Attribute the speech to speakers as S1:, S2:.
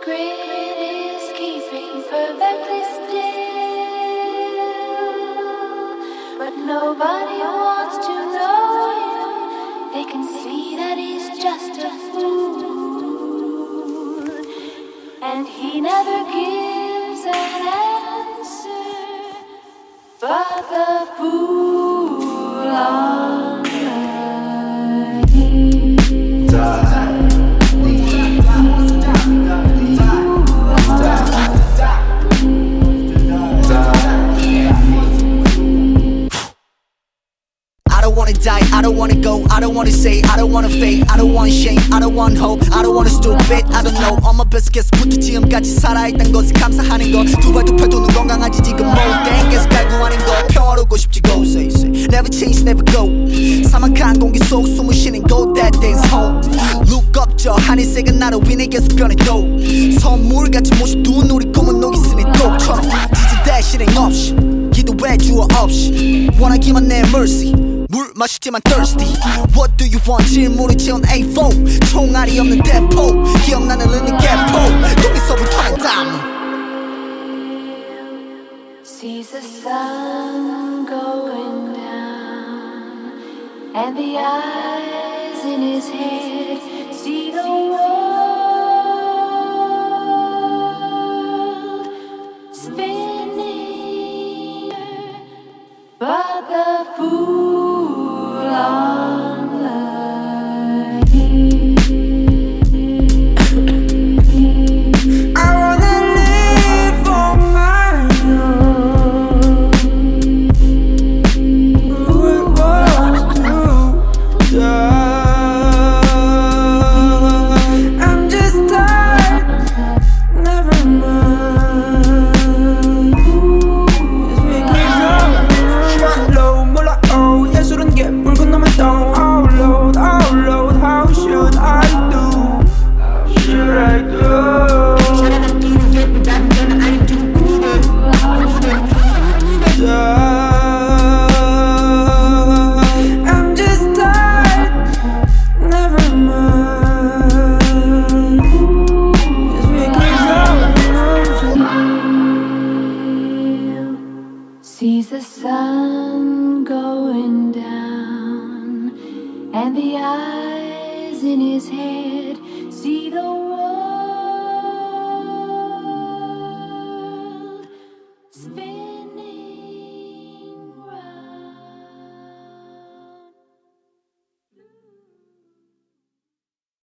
S1: grid is keeping perfectly still, but nobody wants to know him. They can see that he's just a fool, and he never gives an answer, but the fool online.
S2: I don't wanna die, I don't wanna go, I don't wanna say, I don't wanna fade, I don't want shame, I don't want hope, I don't wanna stupid, I don't know. On my best guess부터 지금까지 살아있던 것을 감사하는 것. 두 발 두 팔 도는 건강하지 지금 모든 게 갈구하는 것. 평화롭고 싶지 go say say never change never go. 사막한 공기 속 숨을 쉬는 go that dance home. Look up 저 하늘색은 나로 인해 계속 변해도 선물같이 모습 두은 우리 꿈은 녹이 쓰는 독처럼 지지대 실행 없이 기도해 주어 없이 원하기만 내 mercy. 물 마시지만 thirsty. What do you want? 질문을 채운 A4 총알이 없는 대포 기억나는 흐르는 개포 동이서부터는 땀.
S1: Sees the sun going down, and the eyes in his head see the world spinning, but the fool online.
S3: I wanna live on my own. Who wants to die? I'm just tired. Never mind. Just because I'm low, 몰라. Oh, 예술은 게 붉은 놈의 똥. Oh Lord, how should I do? Should I do? I'm just tired. Never mind. Just because I'm
S1: Sees the sun going down, and the eyes in his head